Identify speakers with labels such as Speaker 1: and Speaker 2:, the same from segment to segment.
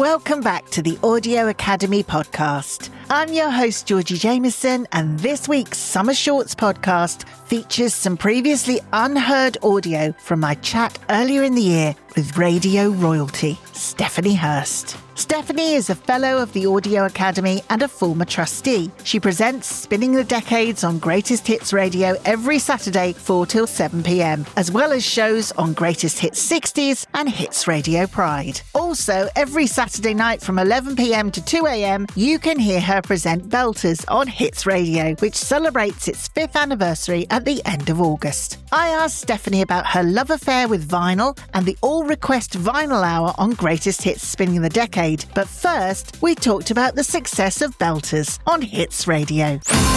Speaker 1: Welcome back to the Audio Academy podcast. I'm your host, Georgie Jameson, and this week's Summer Shorts podcast features some previously unheard audio from my chat earlier in the year with radio royalty, Stephanie Hurst. Stephanie is a fellow of the Audio Academy and a former trustee. She presents Spinning the Decades on Greatest Hits Radio every Saturday, 4 till 7 p.m, as well as shows on Greatest Hits 60s and Hits Radio Pride. Also, every Saturday night from 11 p.m. to 2 a.m, you can hear her present Belters on Hits Radio, which celebrates its 5th anniversary at the end of August. I asked Stephanie about her love affair with vinyl and the all-request vinyl hour on Greatest Hits Spinning the Decade. But first, we talked about the success of Belters on Hits Radio.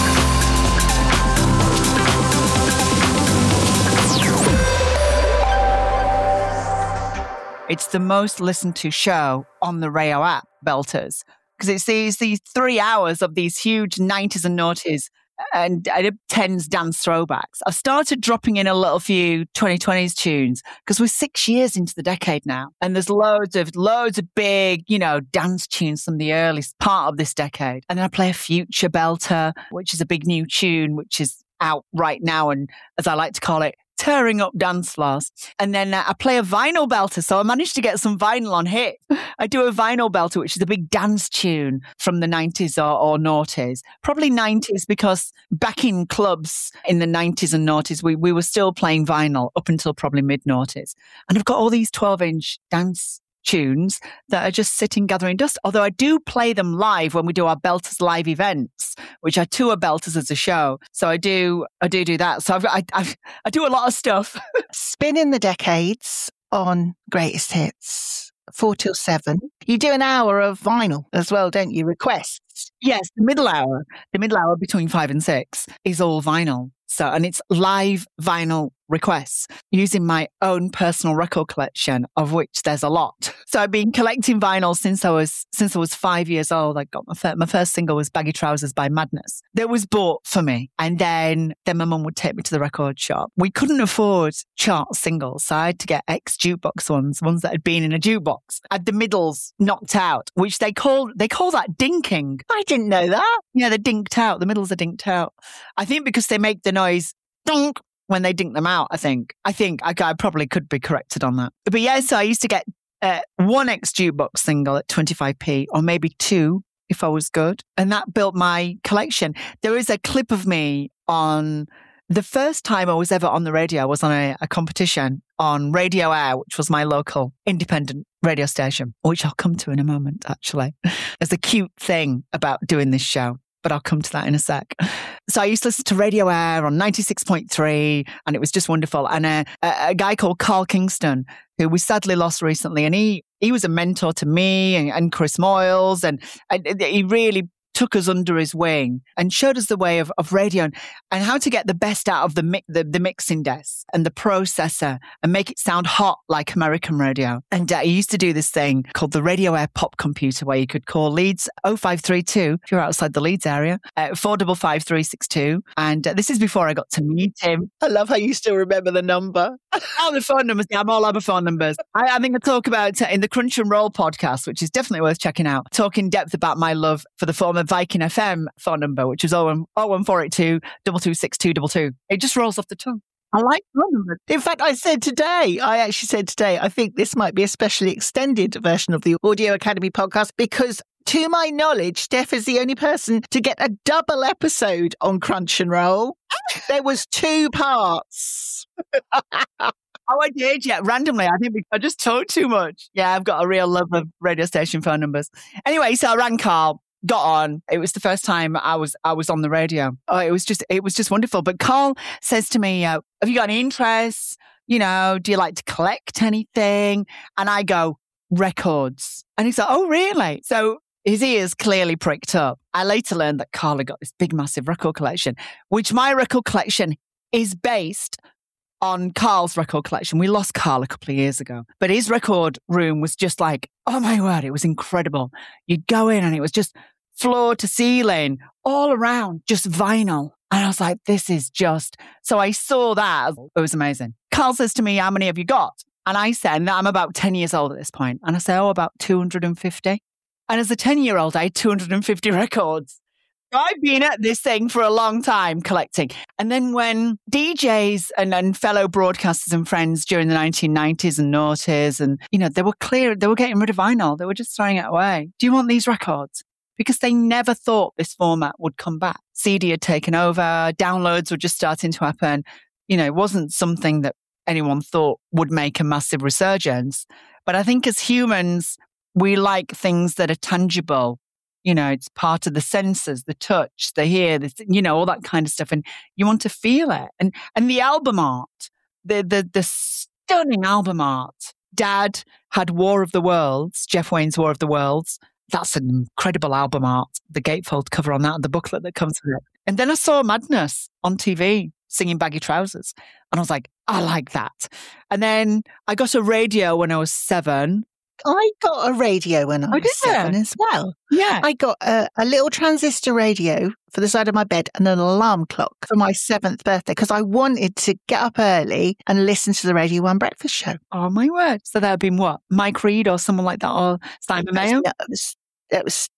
Speaker 2: It's the most listened to show on the Rayo app, Belters, because it's these 3 hours of these huge 90s and noughties and 10s dance throwbacks. I've started dropping in a little few 2020s tunes because we're 6 years into the decade now. And there's loads of big, dance tunes from the earliest part of this decade. And then I play a future belter, which is a big new tune, which is out right now. And as I like to call it, tearing up dance floors. And then I play a vinyl belter. So I managed to get some vinyl on hit. I do a vinyl belter, which is a big dance tune from the 90s or noughties. Probably 90s because back in clubs in the 90s and noughties, we were still playing vinyl up until probably mid-noughties. And I've got all these 12-inch dance tunes that are just sitting gathering dust. Although I do play them live when we do our Belters live events, which I tour Belters as a show. So I do that. So I do a lot of stuff.
Speaker 1: Spinning the Decades on Greatest Hits, 4 till 7. You do an hour of vinyl as well, don't you? Requests.
Speaker 2: Yes, the middle hour between 5 and 6 is all vinyl. So, and it's live vinyl requests using my own personal record collection, of which there's a lot. So I've been collecting vinyl since I was 5 years old. I got my first single was Baggy Trousers by Madness. That was bought for me. And then my mum would take me to the record shop. We couldn't afford chart singles. So I had to get ex-jukebox ones that had been in a jukebox. I had the middles knocked out, which they call that dinking.
Speaker 1: I didn't know that.
Speaker 2: Yeah, they're dinked out. The middles are dinked out. I think because they make the noise dunk when they dink them out, I think I probably could be corrected on that. But yeah, so I used to get one ex-jukebox single at 25p or maybe 2 if I was good. And that built my collection. There is a clip of me on the first time I was ever on the radio. I was on a competition on Radio Air, which was my local independent radio station, which I'll come to in a moment, actually. There's a cute thing about doing this show, but I'll come to that in a sec. So I used to listen to Radio Air on 96.3 and it was just wonderful. And a guy called Carl Kingston, who we sadly lost recently, and he was a mentor to me and Chris Moyles, and he really took us under his wing and showed us the way of radio and how to get the best out of the mixing desk and the processor and make it sound hot like American radio. And he used to do this thing called the Radio Air Pop Computer, where you could call Leeds 0532 if you're outside the Leeds area, 455-362. And this is before I got to meet him.
Speaker 1: I love how you still remember the number.
Speaker 2: Oh, the phone numbers. Yeah, I'm all over phone numbers. I think I talk about in the Crunch and Roll podcast, which is definitely worth checking out, talk in depth about my love for the former Viking FM phone number, which is 01482 226222. It just rolls off the tongue. I like phone numbers.
Speaker 1: In fact, I actually said today, I think this might be a specially extended version of the Audio Academy podcast because, to my knowledge, Steph is the only person to get a double episode on Crunch and Roll. There was 2 parts.
Speaker 2: Oh, I did, yeah. Randomly, I think I just talk too much. Yeah, I've got a real love of radio station phone numbers. Anyway, so I rang Carl, got on. It was the first time I was on the radio. Oh, it was just wonderful. But Carl says to me, have you got any interests? Do you like to collect anything? And I go, records. And he's like, oh, really? So his ears clearly pricked up. I later learned that Carl had got this big, massive record collection, which my record collection is based on Carl's record collection. We lost Carl a couple of years ago, but his record room was just like, oh my word, it was incredible. You'd go in and it was just floor to ceiling, all around, just vinyl. And I was like, this is just... So I saw that. It was amazing. Carl says to me, how many have you got? And I said, and I'm about 10 years old at this point, and I say, about 250. And as a 10-year-old, I had 250 records. So I've been at this thing for a long time collecting. And then when DJs and fellow broadcasters and friends during the 1990s and noughties, and, they were getting rid of vinyl. They were just throwing it away. Do you want these records? Because they never thought this format would come back. CD had taken over. Downloads were just starting to happen. It wasn't something that anyone thought would make a massive resurgence. But I think as humans, we like things that are tangible. It's part of the senses, the touch, the hear, all that kind of stuff. And you want to feel it. And the album art, the stunning album art. Dad had War of the Worlds, Jeff Wayne's War of the Worlds. That's an incredible album art. The gatefold cover on that and the booklet that comes with it. And then I saw Madness on TV singing Baggy Trousers. And I was like, I like that. And then I got a radio when I was 7.
Speaker 1: I got a radio when I was 7 as well.
Speaker 2: Yeah.
Speaker 1: I got a little transistor radio for the side of my bed and an alarm clock for my 7th birthday because I wanted to get up early and listen to the Radio 1 breakfast show.
Speaker 2: Oh, my word. So that would have been what? Mike Reed or someone like that or Simon Mayo?
Speaker 1: It was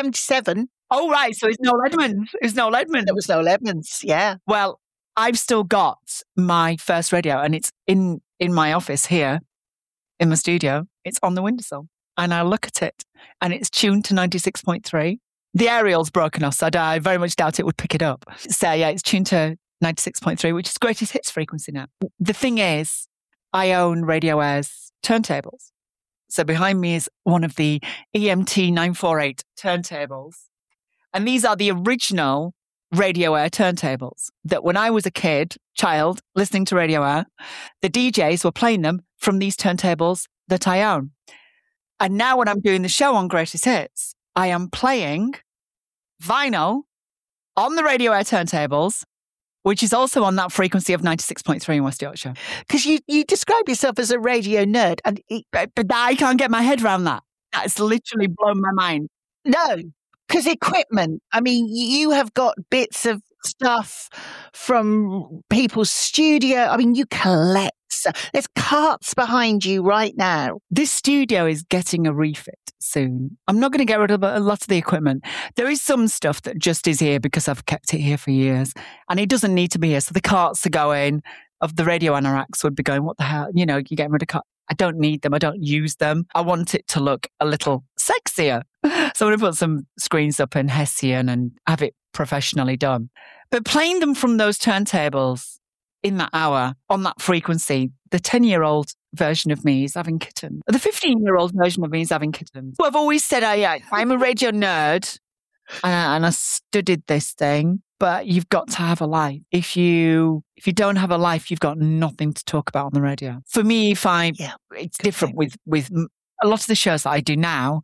Speaker 1: 77.
Speaker 2: Oh, right. So it's Noel Edmonds. It was Noel Edmonds.
Speaker 1: It was Noel Edmonds, yeah.
Speaker 2: Well, I've still got my first radio and it's in my office here in my studio. It's on the windowsill and I look at it and it's tuned to 96.3. The aerial's broken off, so I very much doubt it would pick it up. So yeah, it's tuned to 96.3, which is greatest hits frequency now. The thing is, I own Radio Air's turntables. So behind me is one of the EMT 948 turntables. And these are the original Radio Air turntables that when I was a child, listening to Radio Air, the DJs were playing them from these turntables that I own. And now when I'm doing the show on Greatest Hits, I am playing vinyl on the Radio Air turntables, which is also on that frequency of 96.3 in West Yorkshire.
Speaker 1: Because you describe yourself as a radio nerd.
Speaker 2: But I can't get my head around that. That's literally blown my mind.
Speaker 1: No, because equipment. I mean, you have got bits of stuff from people's studio. I mean, you collect. There's carts behind you right now.
Speaker 2: This studio is getting a refit soon. I'm not going to get rid of a lot of the equipment. There is some stuff that just is here because I've kept it here for years and it doesn't need to be here. So the carts are going, of the radio anoraks would be going, what the hell? You're getting rid of carts. I don't need them. I don't use them. I want it to look a little sexier. So I'm going to put some screens up in Hessian and have it professionally done. But playing them from those turntables in that hour on that frequency, the 10-year-old version of me is having kittens. The 15-year-old version of me is having kittens. Well, I've always said I'm a radio nerd and I studied this thing, but you've got to have a life. If you don't have a life, you've got nothing to talk about on the radio. For me, it's different with a lot of the shows that I do now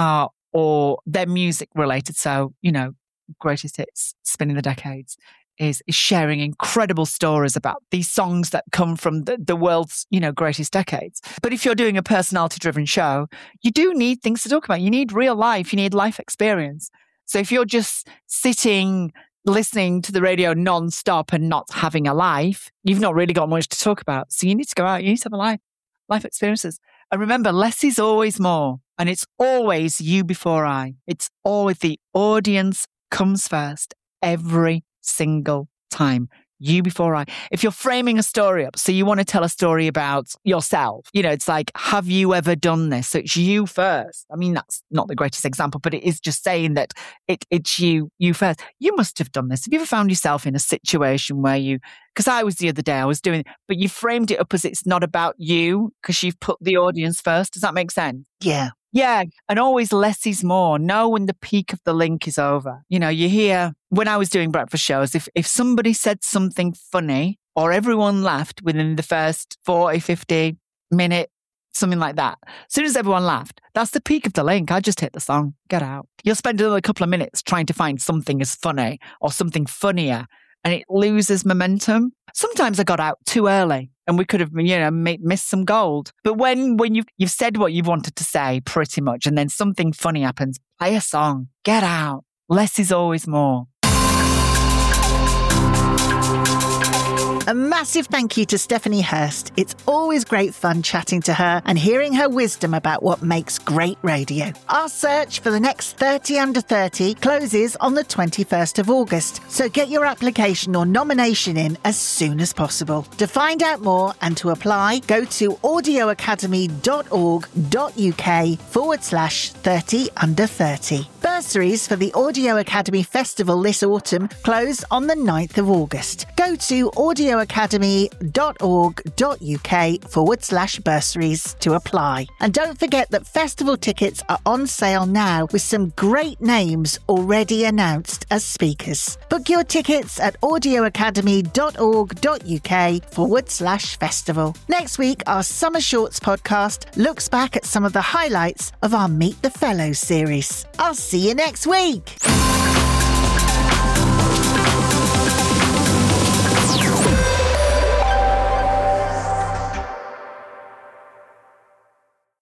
Speaker 2: or they're music related. So, Greatest Hits, Spinning the Decades is sharing incredible stories about these songs that come from the world's, greatest decades. But if you're doing a personality-driven show, you do need things to talk about. You need real life. You need life experience. So if you're just sitting, listening to the radio non-stop and not having a life, you've not really got much to talk about. So you need to go out. You need to have a life experiences. And remember, less is always more. And it's always you before I. It's always the audience comes first every single time. You before I. If you're framing a story up, so you want to tell a story about yourself, it's like, have you ever done this? So it's you first. I mean, that's not the greatest example, but it is just saying that it's you first. You must have done this. Have you ever found yourself in a situation where because I was the other day, I was doing it, but you framed it up as it's not about you because you've put the audience first. Does that make sense?
Speaker 1: Yeah.
Speaker 2: Yeah. And always less is more. Know when the peak of the link is over. You hear, when I was doing breakfast shows, if somebody said something funny or everyone laughed within the first 40, 50 minute, something like that. As soon as everyone laughed, that's the peak of the link. I just hit the song. Get out. You'll spend another couple of minutes trying to find something as funny or something funnier and it loses momentum. Sometimes I got out too early and we could have, missed some gold. But when you've said what you've wanted to say pretty much and then something funny happens, play a song. Get out. Less is always more.
Speaker 1: A massive thank you to Stephanie Hurst. It's always great fun chatting to her and hearing her wisdom about what makes great radio. Our search for the next 30 Under 30 closes on the 21st of August, so get your application or nomination in as soon as possible. To find out more and to apply, go to audioacademy.org.uk/30 Under 30. Bursaries for the Audio Academy Festival this autumn close on the 9th of August. Go to audioacademy.org.uk/bursaries to apply. And don't forget that festival tickets are on sale now with some great names already announced as speakers. Book your tickets at audioacademy.org.uk/festival. Next week, our Summer Shorts podcast looks back at some of the highlights of our Meet the Fellows series. I'll see you next week.